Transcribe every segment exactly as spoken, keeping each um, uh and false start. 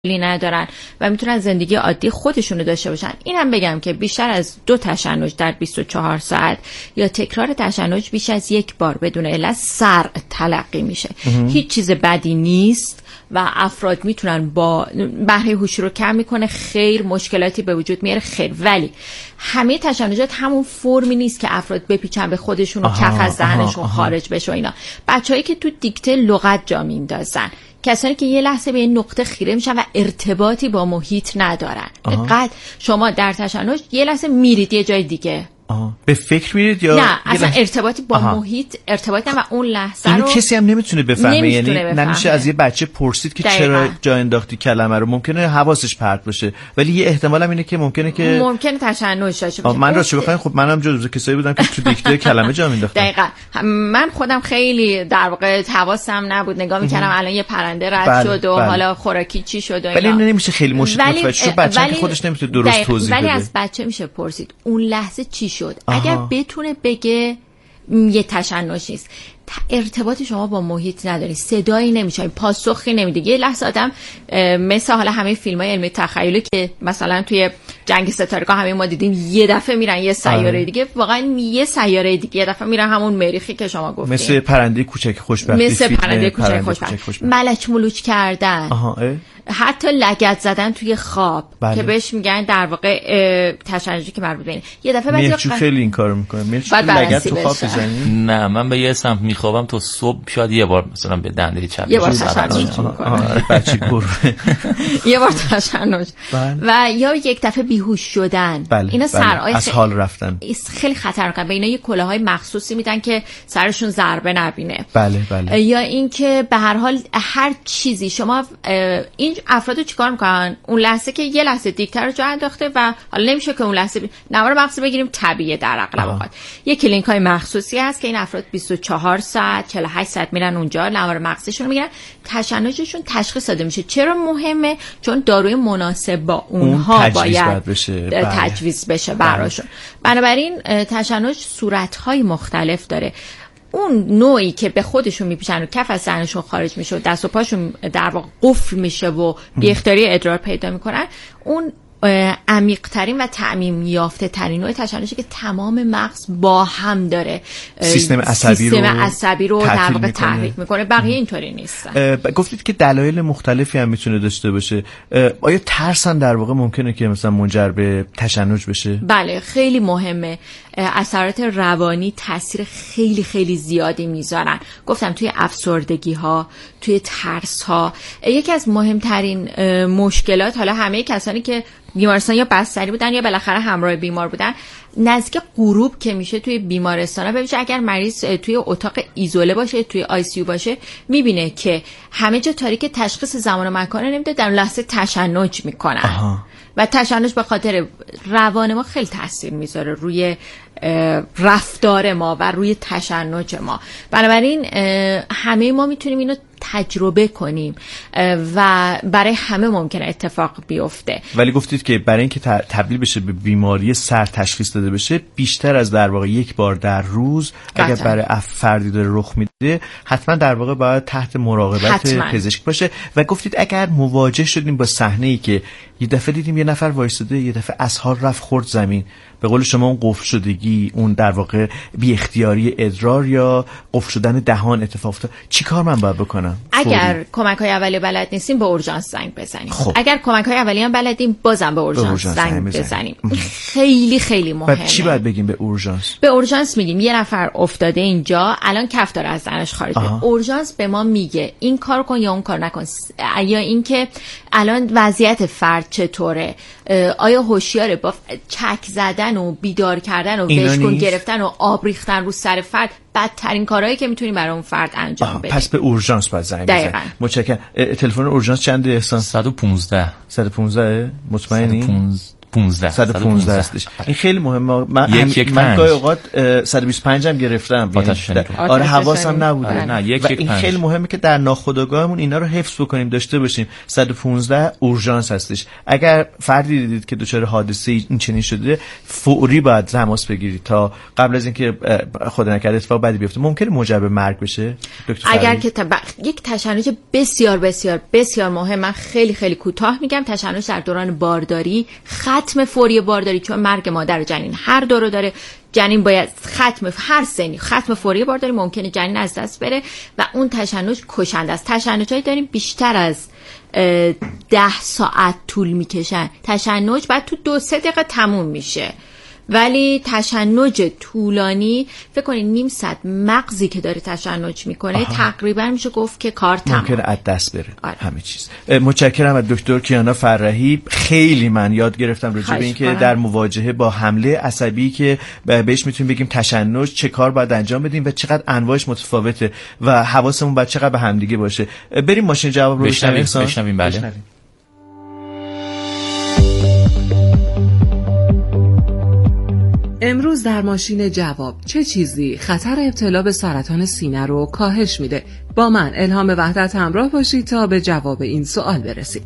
ندارن و میتونن زندگی عادی خودشونو داشته باشن. اینم بگم که بیشتر از دو تشنج در بیست و چهار ساعت یا تکرار تشنج بیش از یک بار بدون علت سرع تلقی میشه. هیچ چیز بدی نیست و افراد میتونن با بهره هوشی رو کم میکنه، خیر مشکلاتی به وجود میاره، خیر. ولی همه تشنجات همون فرمی نیست که افراد بپیچن به خودشون و کف از ذهنشون خارج بشه. اینا بچه‌ای که تو دیکته لغت جا میندازن، کسانی که یه لحظه به این نقطه خیره میشن و ارتباطی با محیط ندارن. دقت، شما در تشنج یه لحظه میرید یه جای دیگه، آها. به فکر میرید یا نه اصلا لحظه... ارتباطی با آها. محیط ارتباط نه و اون لحظه اینو رو کسی هم نمیتونه بفهمه. نمیتونه یعنی بفهمه. نمیشه از یه بچه پرسید که دقیقا. چرا جا انداختی کلمه رو، ممکنه حواسش پرت باشه، ولی یه احتمال هم اینه که ممکنه که ممکنه تشنج باشه. من راستش بخواید خب منم جزو کسایی بودم که تو دیکته کلمه جا مینداختم. دقیقاً من خودم خیلی در واقع حواسم نبود، نگاه میکردم الان یه پرنده رد بله، شد و بله. حالا خوراکی چی شد و ولی اینا. نمیشه خیلی مشکل متوجه شد، بچه‌ها که خودش نمیتونه درست دقیق. توضیح ولی بده. از بچه میشه پرسید اون لحظه چی شد. آها. اگر بتونه بگه یه تشنج نیست، ارتباط شما با محیط نداری، صدایی نمیشه، پاسخی نمیده. یه لحظه آدم مثل حالا همه فیلم‌های علمی تخیلی که مثلا توی جنگ ستارگان همه ما دیدیم یه دفعه میرن یه سیاره دیگه، واقعا یه سیاره دیگه یه دفعه میرن همون مریخی که شما گفتین، مثل پرنده کوچک خوشبختی، مثل پرنده کوچک خوشبختی، ملچ ملوچ کردن، آها حتی لگد زدن توی خواب. بله. که بهش میگن در واقع تشنجی که مربوط به اینه. یه دفعه بعضی میرچو خیلی این کارو میکنه. میرچو لگد تو خواب بزنی؟ نه من به یه سمت میخوابم تو صبح شاید یه بار مثلا به دنده چپ یه بار تشنج میکنه، بچی برو یه بار تشنج و یا یک دفعه بیهوش شدن. بله. اینا بله. سرای از حال رفتن خیلی خطرناکه. به اینا یه کلاهای مخصوصی میدن که سرشون ضربه نبینه. بله بله. یا اینکه به هر حال هر چیزی شما این افرادو چیکار میکنن اون لحظه که یه لحظه دیکتر رو جا انداخته و حالا نمیشه که اون لحظه ب... نوار مغزی بگیریم طبیعیه در اغلب اوقات. یه کلینیک های مخصوصی هست که این افراد بیست و چهار ساعت چهل و هشت ساعت میرن اونجا، نوار مغزیشون رو میگیرن، تشنجشون تشخیص داده میشه. چرا مهمه؟ چون داروی مناسب با اونها اون باید بشه. تجویز بشه براشون. بنابراین تشنج صورت‌های مختلف داره. اون نوعی که به خودشون میپیچن و کف از ذهنشون خارج میشه و دست و پاشون در واقع قفل میشه و بی اختیاری ادرار پیدا میکنن، اون عمیق ترین و تعمیم یافته ترین نوع تشنجی که تمام مغز با هم داره سیستم عصبی سیستم رو عصبی رو در واقع تحریک میکنه. بقیه اینطوری نیستن. گفتید که دلایل مختلفی هم میتونه داشته باشه. آیا ترس هم در واقع ممکنه که مثلا منجر به تشنج بشه؟ بله خیلی مهمه. اثرات روانی تاثیر خیلی خیلی زیادی میذارن. گفتم توی افسردگی ها، توی ترس ها. یکی از مهمترین مشکلات، حالا همه کسانی که بیمارستان یا بستری بودن یا بالاخره همراه بیمار بودن، نزدیک غروب که میشه توی بیمارستان ها، ببینید اگر مریض توی اتاق ایزوله باشه، توی آی سی یو باشه، میبینه که همه جا تاریک، تشخیص زمان و مکان نمیده، در لحظه تشنج میکنن. آها. و تشنج به خاطر روان ما خیلی تاثیر میذاره روی رفتار ما و روی تشنج ما. بنابراین همه ما میتونیم اینو تجربه کنیم و برای همه ممکنه اتفاق بیفته. ولی گفتید که برای اینکه تبدیل بشه به بیماری سر تشخیص داده بشه، بیشتر از در واقع یک بار در روز اگر برای فردی داره رخ میده، حتما در واقع باید تحت مراقبت حتما. پزشک باشه. و گفتید اگر مواجه شدیم با صحنه‌ای که یه دفعه دیدیم یه نفر وایساده، یه دفعه از حال رفت خورد زمین، به قول شما اون قفل شدگی، اون در واقع بی اختیاری ادرار یا قفل شدن دهان اتفاق افتاد، چی کار من باید بکنم؟ اگر فوری. کمک های اولیه بلد نیستیم به اورژانس زنگ بزنیم. خب. اگر کمک های اولیه هم بلدیم بازم به اورژانس زنگ بزنیم. خیلی خیلی مهمه. چی باید بگیم به اورژانس؟ به اورژانس میگیم یه نفر افتاده اینجا، الان کف داره از ذهنش خارج میشه. اورژانس به ما میگه این کار کن یا اون کار نکن، یا اینکه الان وضعیت فرد چطوره، آیا هوشیاره، با چک زدن و بیدار کردن و وشکون گرفتن و آب ریختن رو سر فرد بدترین کارهایی که میتونیم برای اون فرد انجام بدیم. پس به اورژانس باید زنگ بزنیم. متشکرم. تلفن اورژانس چنده احسان؟ صد و پانزده صد و پانزده مطمئنی؟ پانزده صد و پانزده هستش. این خیلی مهمه. من یک یک من گاهی اوقات صد و بیست و پنج هم گرفتم. آره حواسم نبوده. آره نه یک یک این خیلی مهمه که در ناخودآگاهمون اینا رو حفظ بکنیم، داشته باشیم. صد و پانزده اورژانس هستش. اگر فردی دیدید که دچار حادثه این چنین شده، فوری باید تماس بگیرید تا قبل از اینکه خدا نکرده اتفاق بدی بیفته. ممکنه موجب مرگ بشه دکتر. اگر که تب... یک تشنج بسیار بسیار بسیار مهم، من خیلی خیلی کوتاه میگم، تشنج در دوران بارداری، ختم فوری بارداری، چون مرگ مادر و جنین هر دو رو داره. جنین باید ختم هر سنی ختم فوری بارداری، ممکنه جنین از دست بره و اون تشنج کشنده است. تشنجایی داریم بیشتر از ده ساعت طول میکشن. تشنج بعد تو دو سه دقیقه تموم میشه، ولی تشنج طولانی فکر کنید نیم ساعت مغزی که داره تشنج میکنه آها. تقریبا میشه گفت که کار تمام، ممکنه از دست بره آره. همه چیز. متشکرم از دکتر کیانا فرحی. خیلی من یاد گرفتم راجع به اینکه در مواجهه با حمله عصبی که بهش میتونیم بگیم تشنج چه کار باید انجام بدیم و چقدر انواعش متفاوته و حواسمون باید چقدر به همدیگه باشه. بریم ماشین جواب رو بشنویم. بشنویم بله. بشنویم. امروز در ماشین جواب چه چیزی خطر ابتلا به سرطان سینه رو کاهش میده؟ با من الهام وحدت همراه باشید تا به جواب این سوال برسید.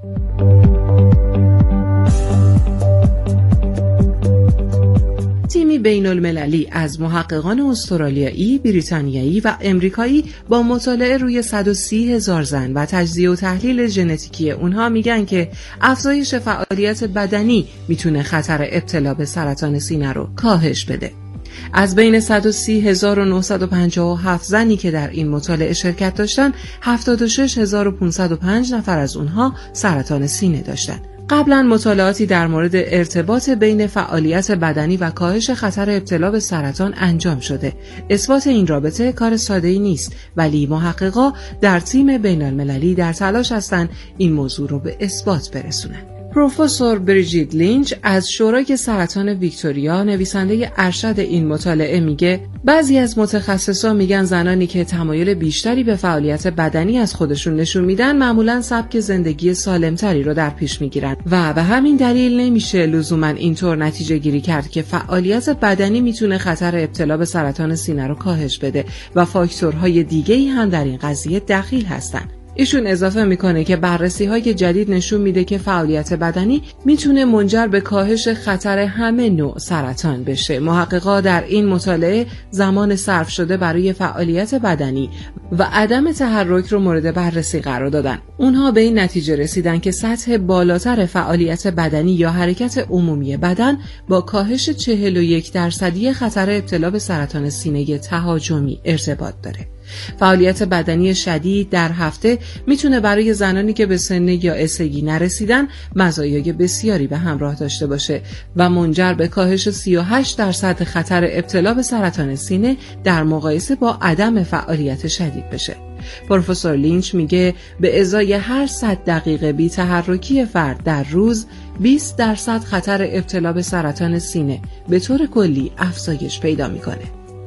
تیمی بین المللی از محققان استرالیایی، بریتانیایی و امریکایی با مطالعه روی صد و سی هزار زن و تجزیه و تحلیل ژنتیکی اونها میگن که افزایش فعالیت بدنی میتونه خطر ابتلا به سرطان سینه رو کاهش بده. از بین صد و سی هزار و نهصد و پنجاه و هفت زنی که در این مطالعه شرکت داشتن، هفتاد و شش هزار و پانصد و پنج نفر از اونها سرطان سینه داشتن. قبلا مطالعاتی در مورد ارتباط بین فعالیت بدنی و کاهش خطر ابتلا به سرطان انجام شده. اثبات این رابطه کار ساده‌ای نیست، ولی محققا در تیم بین المللی در تلاش هستند این موضوع رو به اثبات برسونن. پروفسور بریجیت لینچ از شورای سرطان ویکتوریا، نویسنده ارشد این مطالعه، میگه بعضی از متخصصان میگن زنانی که تمایل بیشتری به فعالیت بدنی از خودشون نشون میدن معمولاً سبک زندگی سالمتری رو در پیش میگیرن و به همین دلیل نمیشه لزوماً اینطور نتیجه گیری کرد که فعالیت بدنی میتونه خطر ابتلا به سرطان سینه رو کاهش بده و فاکتورهای دیگه‌ای هم در این قضیه دخیل هستن. ایشون اضافه میکنه که بررسی‌های جدید نشون میده که فعالیت بدنی میتونه منجر به کاهش خطر همه نوع سرطان بشه. محققا در این مطالعه زمان صرف شده برای فعالیت بدنی و عدم تحرک رو مورد بررسی قرار دادن. اونها به این نتیجه رسیدن که سطح بالاتر فعالیت بدنی یا حرکت عمومی بدن با کاهش چهل و یک درصدی خطر ابتلا به سرطان سینه تهاجمی ارتباط داره. فعالیت بدنی شدید در هفته میتونه برای زنانی که به سن یا اسگی نرسیدن مزایای بسیاری به همراه داشته باشه و منجر به کاهش سی و هشت درصد خطر ابتلا به سرطان سینه در مقایسه با عدم فعالیت شدید بشه. پروفسور لینچ میگه به ازای هر صد دقیقه بی تحرکی فرد در روز بیست درصد خطر ابتلا به سرطان سینه به طور کلی افزایش پیدا میکنه.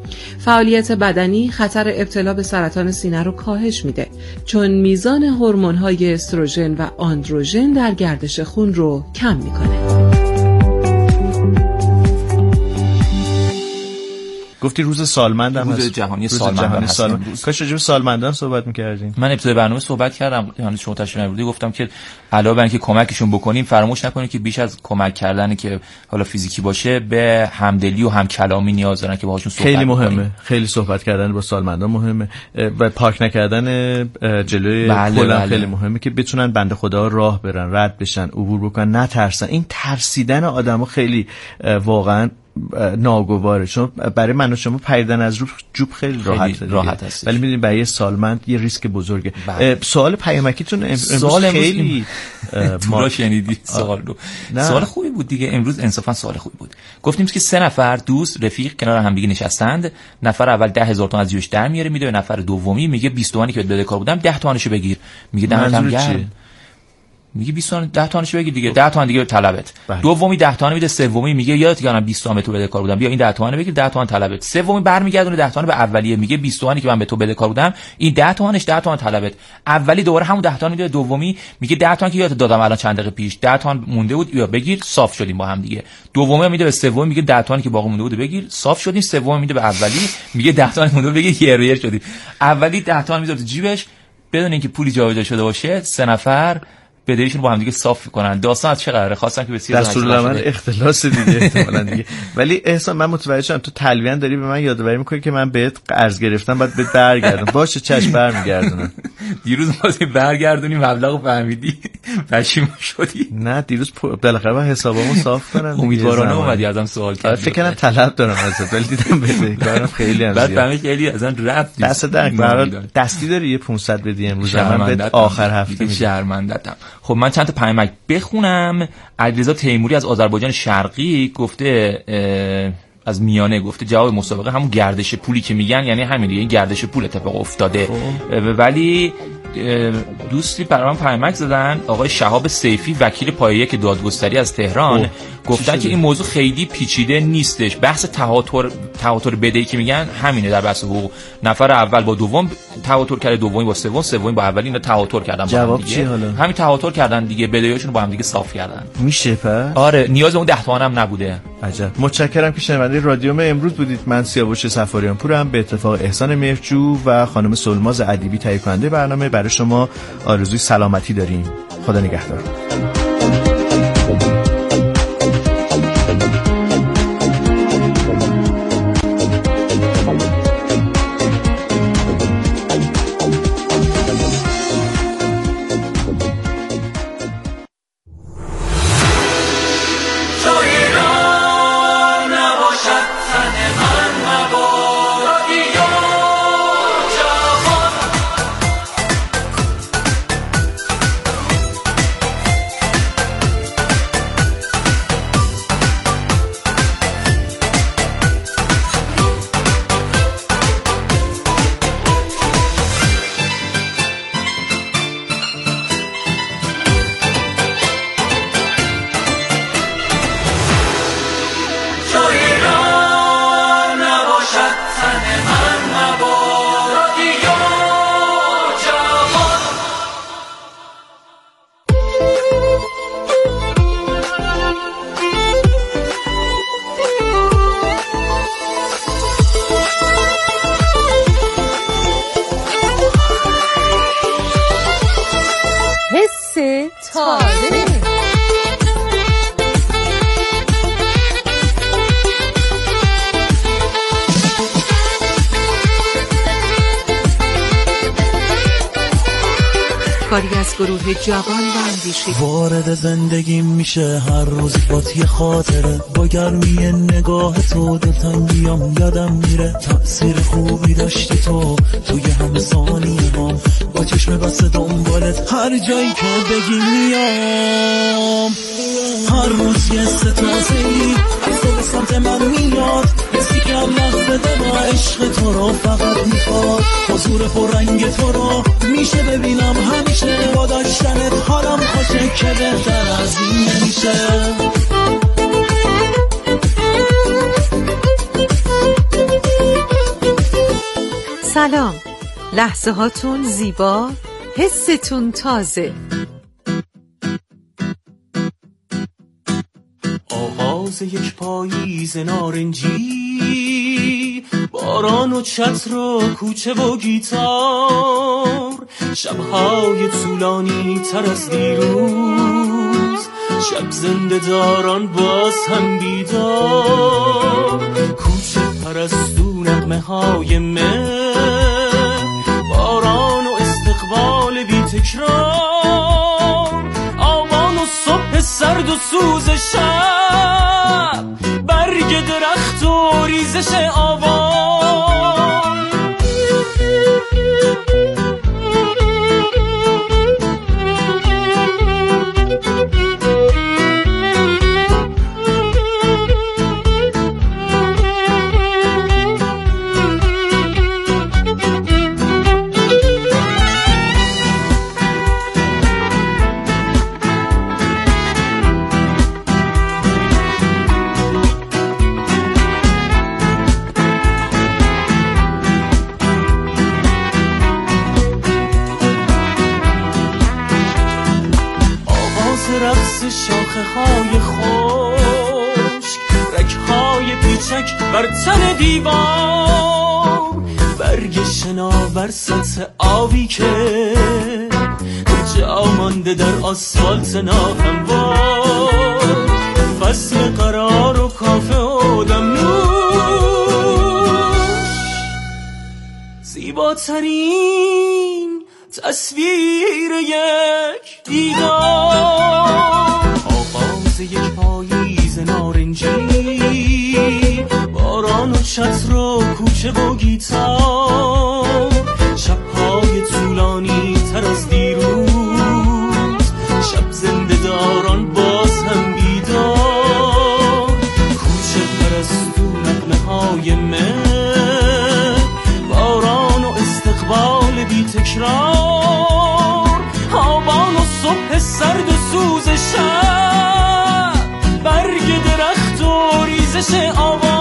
فعالیت بدنی خطر ابتلا به سرطان سینه رو کاهش میده، چون میزان هورمون‌های استروژن و آندروژن در گردش خون رو کم میکنه. گفتی روز سالمندم روز هست. جهانی سالمندان هست. سالمند. کاش راجع به سالمندان صحبت می‌کردیم. من ابتدای برنامه صحبت کردم، یعنی شما تشریف آوردید، گفتم که علاوه بر اینکه کمکشون بکنیم، فراموش نکنید که بیش از کمک کردن که حالا فیزیکی باشه، به همدلی و همکلامی نیاز دارن که باهاشون صحبت خیلی مهمه. بکنیم. خیلی صحبت کردن با سالمندان مهمه و پارک نکردن جلوی بله کلا بله. خیلی مهمه که بتونن بنده خدا راه برن، رد بشن، عبور بکنن، نترسن. این ترسیدن آدمو خیلی واقعا ناگواره، چون برای من و شما پریدن از رو جوب خیلی راحت راحت هست، ولی میدونید برای سالمند یه ریسک بزرگه. بله. سوال پیامکیتون امروز سوال خیلی ما شنیدی سوال رو نه. سوال خوبی بود دیگه، امروز انصافا سوال خوبی بود. گفتیم که سه نفر دوست رفیق کنار هم دیگه نشستند، نفر اول ده هزار تومان از جیبش در میاره میده، نفر دومی میگه بیست تومانی که بده کار بودم ده تومانشو بگیر، میگه دمت گرم. میگه بیست تومن ده تومنش بگیر دیگه، ده تومن دیگه طلبت. دومی ده تومن میده، سومی میگه یادت که من بیست تومن به تو بدهکار بودم، بیا این ده تومن بگیر، ده تومن طلبت. سومی برمیگردونه ده تومن به اولیه، میگه بیست تومنی که من به تو بدهکار بودم این ده تومنش ده تومن طلبت. اولی دوباره همون ده تومن میده، دومی میگه ده تومن که یادت دادم الان چند دقیقه پیش، ده تومن مونده بود بیا بگیر، صاف شدیم با هم دیگه. دومی میده به سومی، میگه ده تومنی که باقی مونده بود بگیر، صاف شدیم. سومی میده به اولی، میگه ده تومن مونده بود بگیر، یر یر شدیم. اولی ده تومن میذاره تو جیبش بدون اینکه پولی جابجا شده باشه، سه نفر بدهیشون با هم دیگه صاف کنن. داستان از چه قراره؟ خواستن که بسیار دستورالعمل اختلاس دیگه احتمالاً دیگه. ولی احسان من متوجه شدم تو تلویحاً داری به من یادآوری می‌کنی که من بهت قرض گرفتم بعد بهت برگردم. باشه چش برمیگردونم. دیروز واسه برگردونی مبلغو فهمیدی پشیمون شدی؟ نه دیروز بالاخره با حسابامو صاف کنم. امیدوارانه اومدی ازم سوال کردی. فکر کنم طلب دارم ازت ولی دیدم بدهکارم خیلی هم بعد فهمیدم خیلی ازن رفت. دست در برات دستی داری یه پانصد بدی امروز من بهت آخر هفته میدم. شرمنده‌ام. خب من چند تا پیامک بخونم. علیرضا تیموری از آذربایجان شرقی گفته از میانه گفته جواب مسابقه همون گردش پولی که میگن یعنی همین دیگه، این گردش پول اتفاق افتاده. ولی دوستی برام پیامک زدن آقای شهاب سیفی وکیل پایه یک دادگستری از تهران، گفتن که این موضوع خیلی پیچیده نیستش. بحث تهاتر تهاتر بدهی که میگن همینه در بحث حقوق. نفر اول با دوم تهاتر کرده، دومی با سوم، سومی با اولی، اینا تهاتر کردن با جواب هم دیگه. چی حالا؟ همین تهاتر کردن دیگه، بدهیاشون با هم دیگه صاف کردن. میشه پس؟ آره نیاز اون ده تومن هم نبوده. عجب. متشکرم که شنونده رادیو امروز بودید. من سیاوش سفاریان پورم به اتفاق احسان مهرجو و خانم سلماز ادیبی تهیه کننده برنامه برای شما آرزوی سلامتی داریم. خدا نگهدار. کاری از گروه جوان و اندیشه. وارد زندگی میشه هر روز با یه خاطره، با گرمی نگاه تو دلتنگیام یادم میره. تأثیر خوبی داشتی تو توی همه ثانیه هم، با چشم بسته دنبالت هر جایی که بگی میام. هر روز یه ستازه‌ای از تو به سمت من میاد، حسی که هم لحظه دما عشق تو رو فقط میخواد. حضور پررنگ تو رو میشه ببینم همیشه، با داشتنت حالم خوشه که بهتر از این نمیشه. سلام، لحظه هاتون زیبا، حستون تازه. آغاز یک پاییز نارنجی، باران و چتر و کوچه و گیتار، شبهای طولانی تر از دیروز، شب زنده داران باز هم بیدار. کوچه پرستو نغمه های مه، باران و استقبال بی تکرار، آوان و صبح سرد و سوز شب، برگ درخت و ریزش آوان. مثل رقص شاخه های خشک، رگ های پیچک بر تن دیوار، برگ شناور سطح آبی که جا مانده در آسفالت ناهموار، فصل قرار و کافه و دمنوش، زیباترین تصویر یک دیدار، آغاز یک پاییز نارنجی، باران و چتر و کوچه و گیتار، شب‌های طولانی تر از دیروز، شب زنده داران باز هم بیدار، کوچه پرستو نغمه های مه، باران و استقبال بی تکرار، آبان و صبح سرد و سوز شب، برگ درخت و ریزش آوار.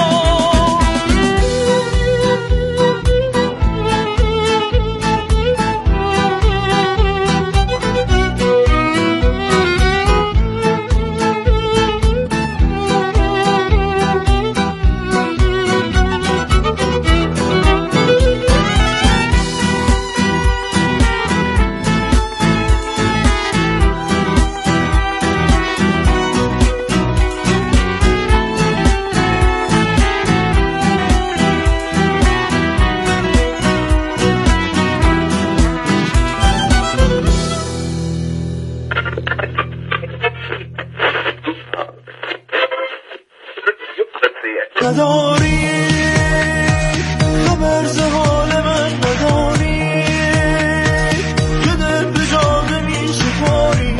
نداری خبر ز حال من، نداری که دل به جاده می شکاری،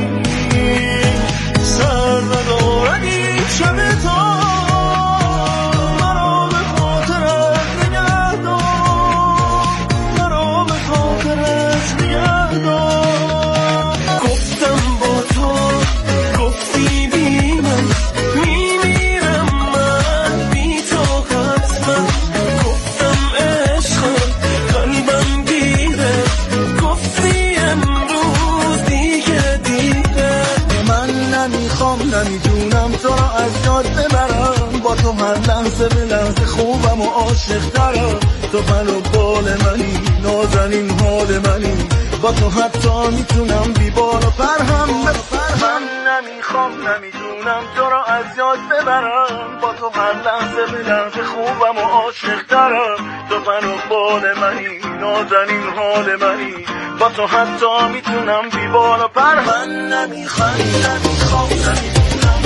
سر ندارد این شب تا مرا به خاطرت نگه دار، مرا به خاطرت نگه دار. گفتم با تو گفتی بی من میمیرم، من بی تو حتما، گفتم عشقم قلبم گیره، گفتی امروز دیگه دیره. من نمیخوام نمیدونم تو را از یاد ببرم، با تو هر لحظه به لحظه خوبم و عاشق ترم، تو پر و بال منی، نازنین حال منی، با تو حتی میتونم بی بال و پر هم بپرم. من نمیخوام نمیدونم تو را از یاد ببرم، با تو هر لحظه به لحظه خوبم و عاشق ترم، تو پر و بال منی، نازنین حال منی، با تو حتی میتونم بی بال و پر. من نمیخوام نمیخوام نمیدونم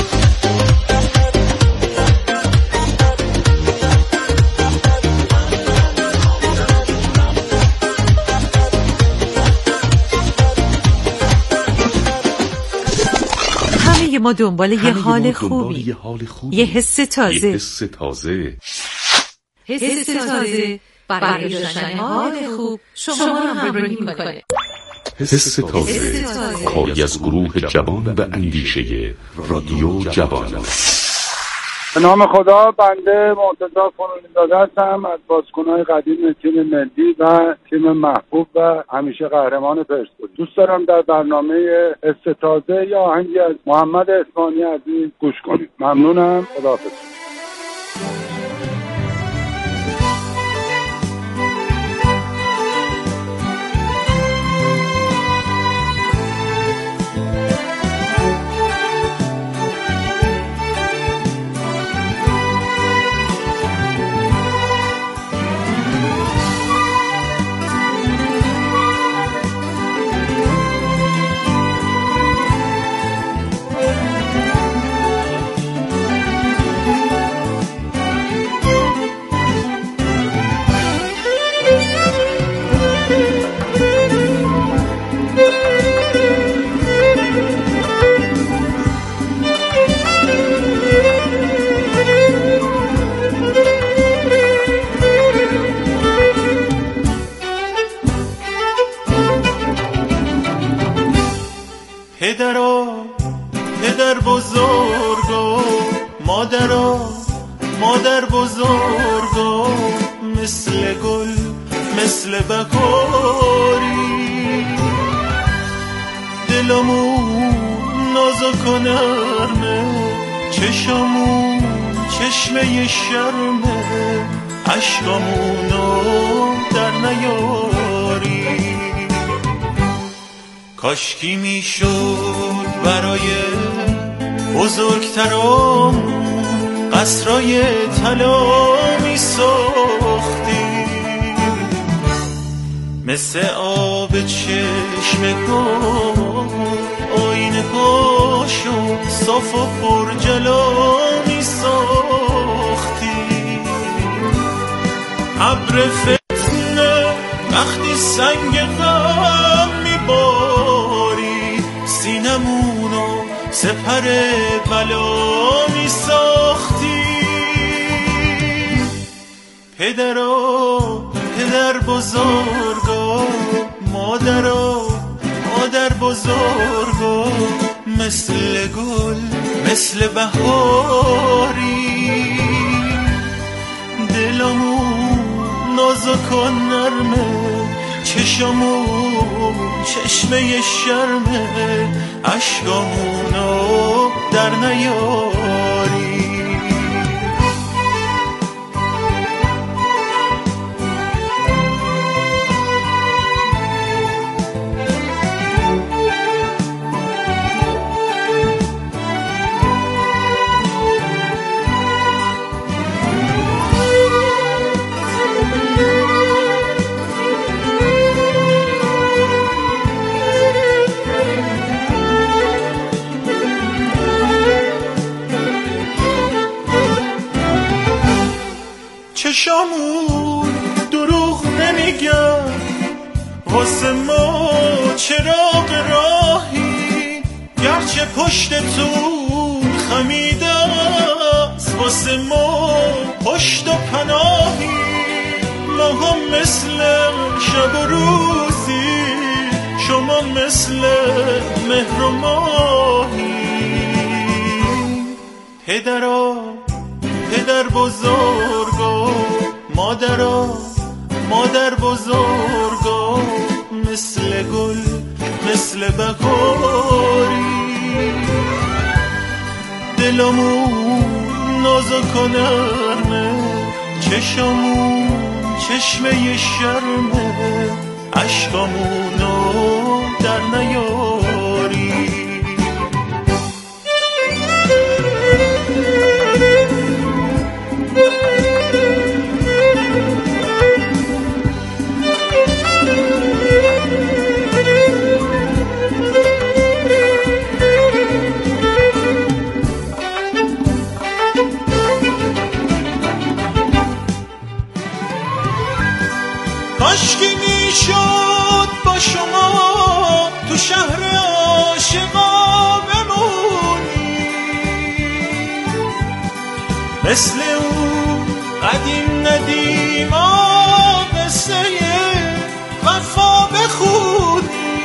ما دنبال یه حال خوبی، یه حس تازه، یه حس تازه، حس تازه برای داشتن حال خوب شما رو همراهی میکنه. حس تازه کاری از گروه جوان و اندیشه رادیو جوان. به نام خدا، بنده مرتضی فروزنده هستم از بازیکن‌های قدیم تیم ملی و تیم محبوب و همیشه قهرمان پرسپولیس. دوست دارم در برنامه حس تازه یا آهنگی از محمد اسمانی عزیز گوش کنید. ممنونم. خداحافظ. پدرا پدر بزرگا، مادرا مادر بزرگا، مثل گل مثل بهاری، دلمون نرمه چشمون چشمه شرمه عشقامونو در نیاری کاشکی میشد برای بزرگترامون قصرای طلا میساختیم مثل آب چشمه ها آینه هاشو صاف و پر جلا میساختیم ابر فتنه وقتی سنگ غم میباری سینمونو سپر بلا میساختی پدرا پدر بزرگا مادرا مادر بزرگا مثل گل مثل بهاری دلمون نازک و نرمه چشمون چشمه شرمه عشقامونو در نیاری چشامون دروغ نمیگن واسه ما چراغ راهی گرچه پشتتون خمیده است واسه ما پشت و پناهی ما هم مثل شب و روزی شما مثل مهر و ماهی پدرا پدر بزرگا مادرا مادر بزرگا مثل گل مثل بهاری دلمون نازک و نرمه چشمون چشمه شرمه عشقامونو در نیاری کاشکی میشد با شما تو شهر عاشقا بمونی مثل اون قدیم ندیما قصه وفا بخونی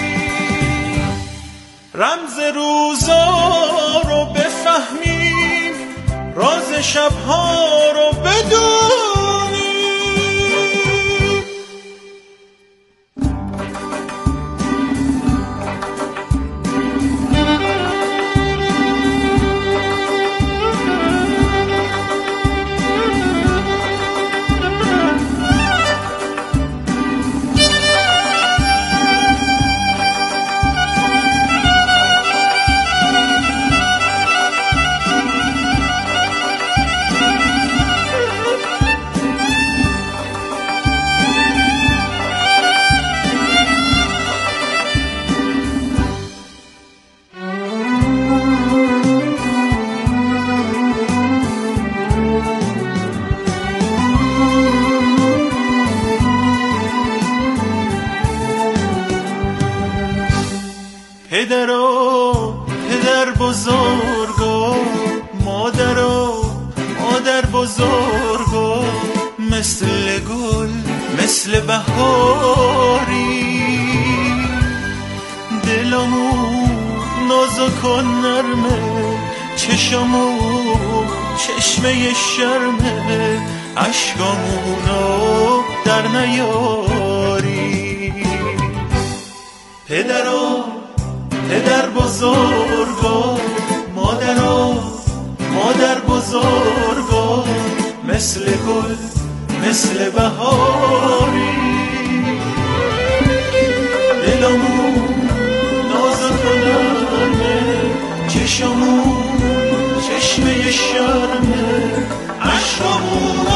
رمز روزا رو بفهمیم راز شبها رو بدونی پدرا پدر بزرگا مادرا مادر بزرگا مثل گل مثل بهاری دلمون نازک و نرمه چشمون چشمه شرمه عشقامونو در نیاری پدرا پدر بزرگا بهاری دلمون نازک و نرمه چشمون چشمه شرمه عشقمون